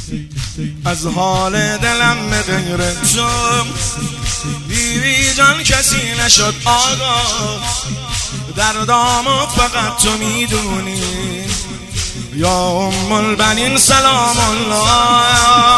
از حال دلم به غیر تو بیبی جان کسی نشد آگاه، دردامو فقط تو میدونی. یا ام البنین سلام الله،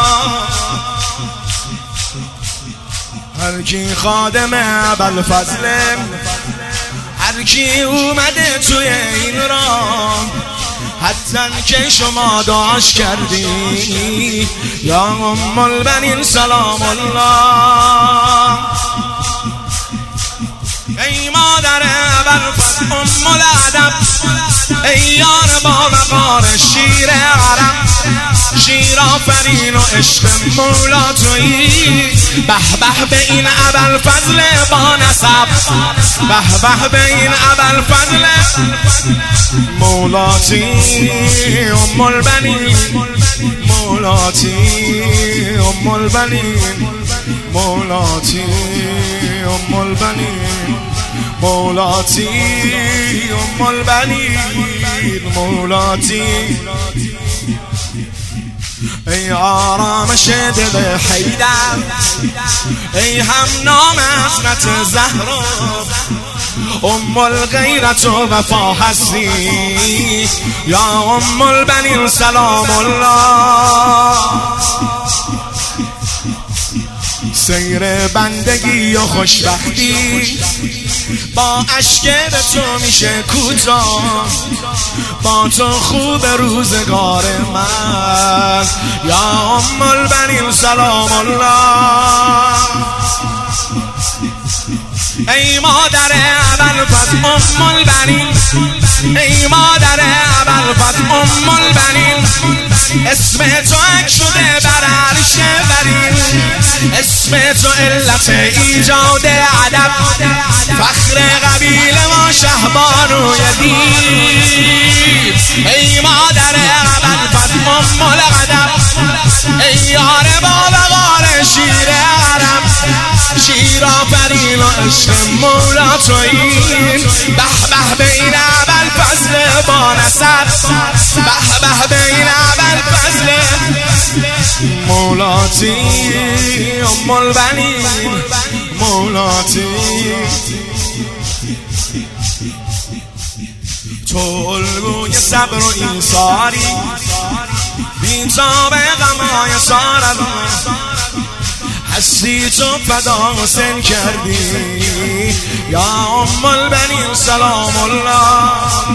هر کی خادم ابوالفضل، هر کی اومده توی این راه، حتی که شما دعاش کردی. یا ام البنین سلام الله، ای مادر ابوالفضل ام الادب، ای یار با وقار شیر عرب، شیر آفرین و عشق مولا تویی. به به به این ابوالفضل با نسب، به به به این ابوالفضل مولاتی ام البنین، مولاتی ام البنین، مولاتی ام البنین، مولاتی ام البنین، مولاتی. ای آرامش دل حیدر، ای هم نام حضرت زهرا، ام الغیرت و وفا هستی. یا ام البنین سلام الله، سیر بندگی و خوشبختی با اشک به تو میشه کوتاه، با تو خوب روزگار من. یا ام البنین سلام الله، ای مادر ابوالفضل ام البنین، ای مادر ابوالفضل ام البنین، اسم تو حک شده بر عرش برین، اسم تو علت ایجاد ادب، فخر قبیل ما شهبانوی دین. ای مادر ابوالفضل ام الادب، ای یار با وقار شیر عرب، شیر آفرین و عشق مولا تویی. به به به این ابوالفضل با نسب، به به به این ابوالفضل مولاتی ام البنین، مولاتی. تو الگوی صبر و ایثاری، بی‌تاب غمای سارا، هستی تو فدا حسین کردی. یا ام البنین سلام الله،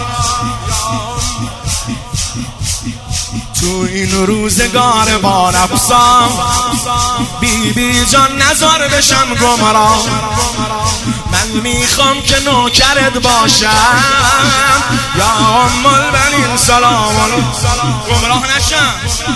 تو این روزگار با نفسم بیبی جان نزار بشم گمراه، من میخوام که نوکرت باشم. یا ام البنین سلام الله، گمراه نشم.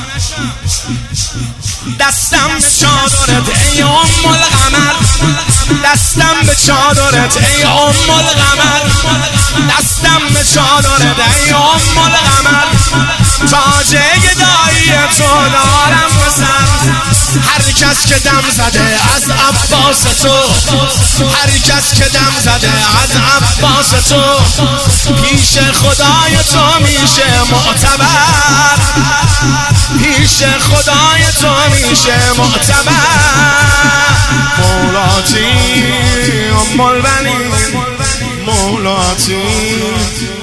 دستم به چادرت ای ام القمر، دستم به چادرت ای ام القمر، دستم به چادرت ای ام القمر، تاج گدایی تو دارم به سر. هر کس که دم زده از عباس تو، هر کس که دم زده از عباس تو، پیش خدای تو میشه معتبر، پیش خدای تو میشه معتبر. مولاتی ام البنین، مولاتی.